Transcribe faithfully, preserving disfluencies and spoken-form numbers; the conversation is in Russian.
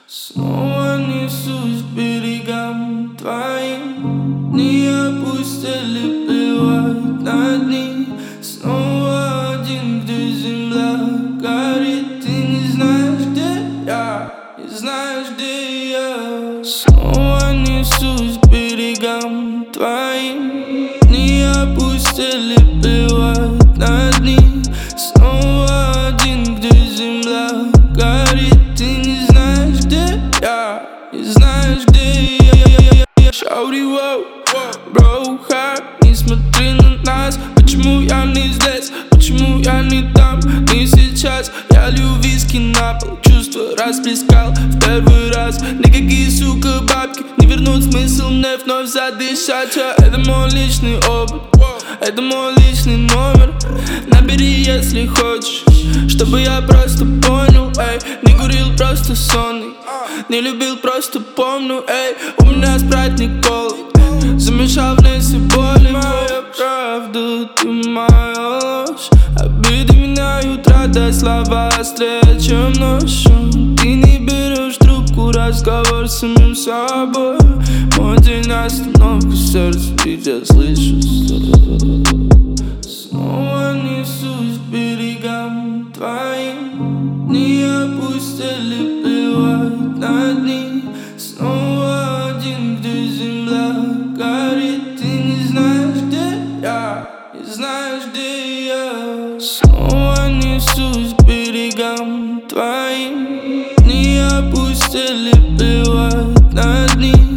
Снова несусь к берегам твоим, не опустили, плевать на дни. Снова один, где земля горит. Ты не знаешь, где я, не знаешь, где я. Снова несусь к берегам твоим, не опустили, плевать на дни. Снова один, где земля горит. Ты не знаешь, где я, не знаешь, где я. Шаuri, воу, бро, ха, не смотри на нас. Почему я не здесь, почему я не там, не сейчас. Я лью виски на пол, чувства расплескал в первый раз. Никакие, сука, бабки не вернут смысл мне вновь задышать. Это мой личный опыт, это мой личный номер. Набери, если хочешь, чтобы я просто понял, эй. Не курил, просто сонный, не любил, просто помню, эй. У меня спрайт не кола, замешал в ней все боли. Моя правда, ты моя ложь. Обиды меняют, радость, слова острее, чем ножом. Ты не берешь трубку, разговор с самим собой. Мой день остановка, сердце, ведь я слышу. Снова несусь к берегам твоим, не опустили, плевать на дни. Снова один, где земля горит. Ты не знаешь, где я, не знаешь, где я. Снова несусь к берегам твоим, не опустили, плевать на дни.